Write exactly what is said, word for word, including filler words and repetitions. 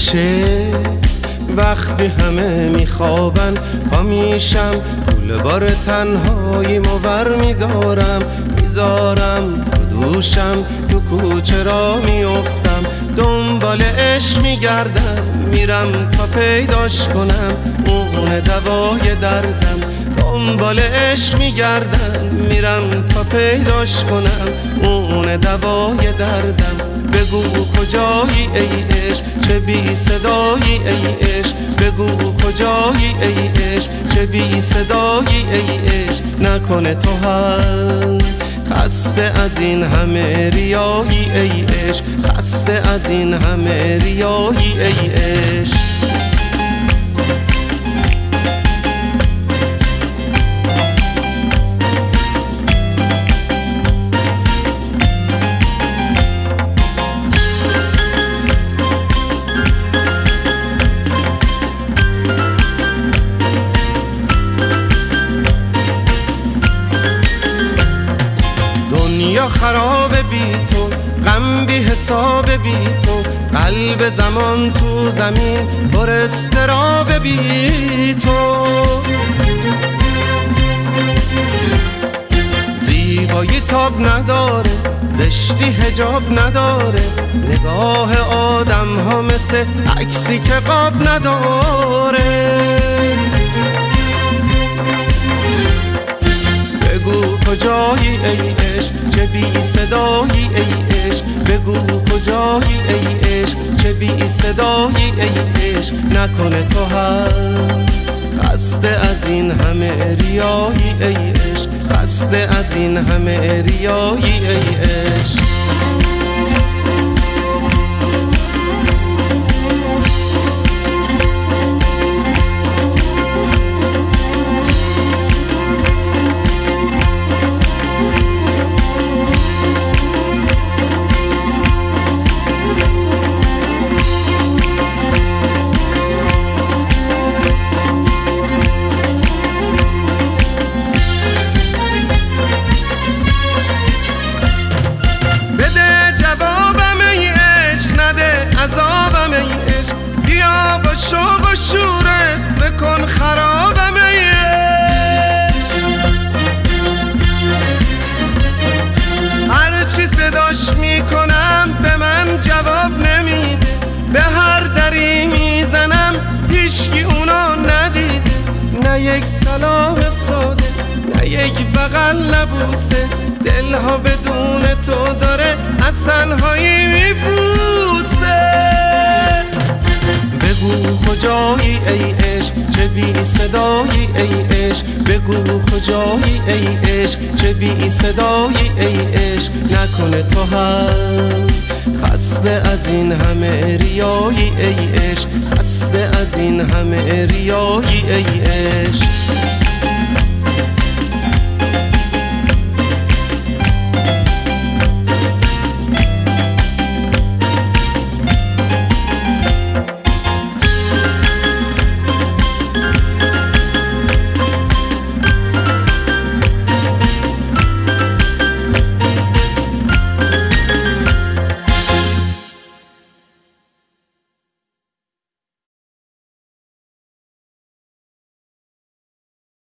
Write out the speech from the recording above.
میشه وقتی همه میخوابن، پا میشم گول بار تنهایی مور میدارم، میذارم رو دوشم، تو کوچه را میافتم، دنبال عشق میگردم، میرم تا پیداش کنم، اون دوای دردم. دنبال عشق میگردم، میرم تا پیداش کنم، اون دوای دردم. بگو کجایی ای عشق، چه بی صدایی ای عشق، بگو کجایی ای عشق، چه بی صدایی ای عشق. نکنه تو هم خسته از این همه ریایی ای عشق، خسته از این همه ریایی ای عشق. دنیا خراب بی تو، غم بی حساب بی تو، قلب زمان تو زمین پر اضطراب بی تو. زیبایی تاب نداره، زشتی حجاب نداره، نگاه آدم ها مثل عکسی که قاب نداره. بگو کجایی ای عشق، چه بی صدایی ای عشق، بگو کجایی ای عشق، چه بی صدایی ای عشق. نکنه تو هم خسته از این همه ریایی ای عشق، خسته از این همه ریایی ای عشق. عذابم ای عشق، بیا با شوق و شورت بکن خرابم ای عشق. هرچی صداش میکنم به من جواب نمیده، به هر دری میزنم هیچکی اونا ندیده. نه یک سلام ساده، نه یک بغل نبوسه، دلها بدون تو داره از تنهایی میپوسه. بگو کجایی ای عشق، چه بی صدایی ای عشق، بگو کجایی ای عشق، چه بی صدایی ای عشق. نکنه تو هم خسته از این همه ریایی ای عشق، خسته از این همه ریایی ای عشق.